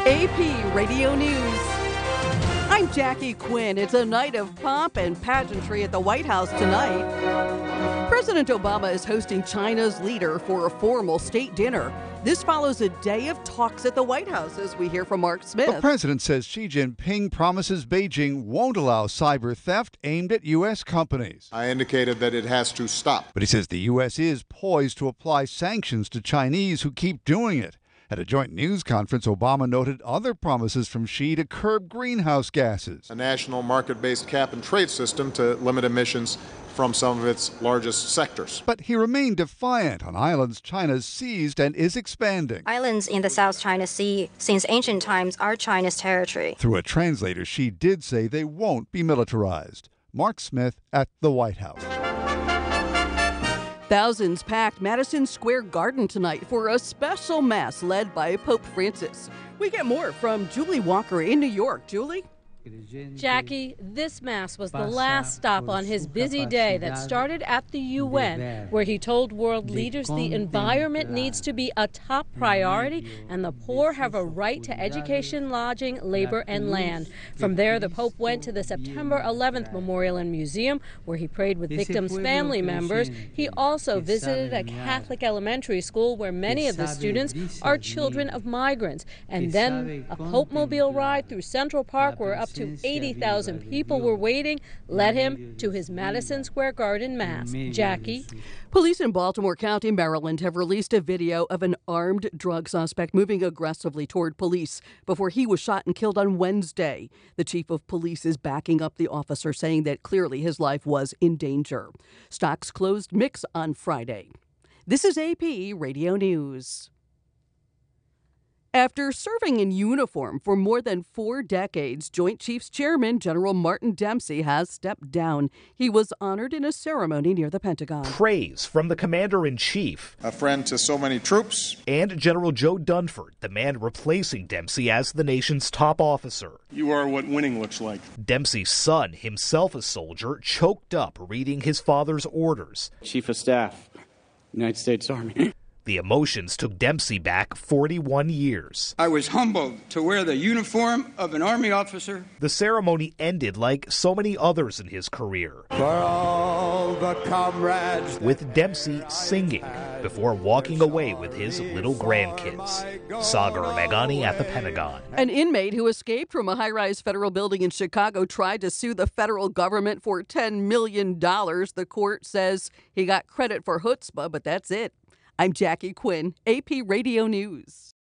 AP Radio News. I'm Jackie Quinn. It's a night of pomp and pageantry at the White House tonight. President Obama is hosting China's leader for a formal state dinner. This follows a day of talks at the White House, as we hear from Mark Smith. The president says Xi Jinping promises Beijing won't allow cyber theft aimed at U.S. companies. I indicated that it has to stop. But he says the U.S. is poised to apply sanctions to Chinese who keep doing it. At a joint news conference, Obama noted other promises from Xi to curb greenhouse gases. A national market-based cap-and-trade system to limit emissions from some of its largest sectors. But he remained defiant on islands China's seized and is expanding. Islands in the South China Sea since ancient times are China's territory. Through a translator, Xi did say they won't be militarized. Mark Smith at the White House. Thousands packed Madison Square Garden tonight for a special mass led by Pope Francis. We get more from Julie Walker in New York. Julie? Jackie, this Mass was the last stop on his busy day that started at the UN, where he told world leaders the environment needs to be a top priority and the poor have a right to education, lodging, labor, and land. From there, the Pope went to the September 11th Memorial and Museum, where he prayed with victims' family members. He also visited a Catholic elementary school where many of the students are children of migrants. And then a Pope-mobile ride through Central Park, where up to 80,000 people were waiting, led him to his Madison Square Garden Mass. Jackie? Police in Baltimore County, Maryland, have released a video of an armed drug suspect moving aggressively toward police before he was shot and killed on Wednesday. The chief of police is backing up the officer, saying that clearly his life was in danger. Stocks closed mixed on Friday. This is AP Radio News. After serving in uniform for more than 4 decades, Joint Chiefs Chairman General Martin Dempsey has stepped down. He was honored in a ceremony near the Pentagon. Praise from the Commander-in-Chief. A friend to so many troops. And General Joe Dunford, the man replacing Dempsey as the nation's top officer. You are what winning looks like. Dempsey's son, himself a soldier, choked up reading his father's orders. Chief of Staff, United States Army. The emotions took Dempsey back 41 years. I was humbled to wear the uniform of an Army officer. The ceremony ended like so many others in his career, for all the comrades, with Dempsey singing before walking away with his little grandkids. Sagar Meghani at the Pentagon. An inmate who escaped from a high-rise federal building in Chicago tried to sue the federal government for $10 million. The court says he got credit for chutzpah, but that's it. I'm Jackie Quinn, AP Radio News.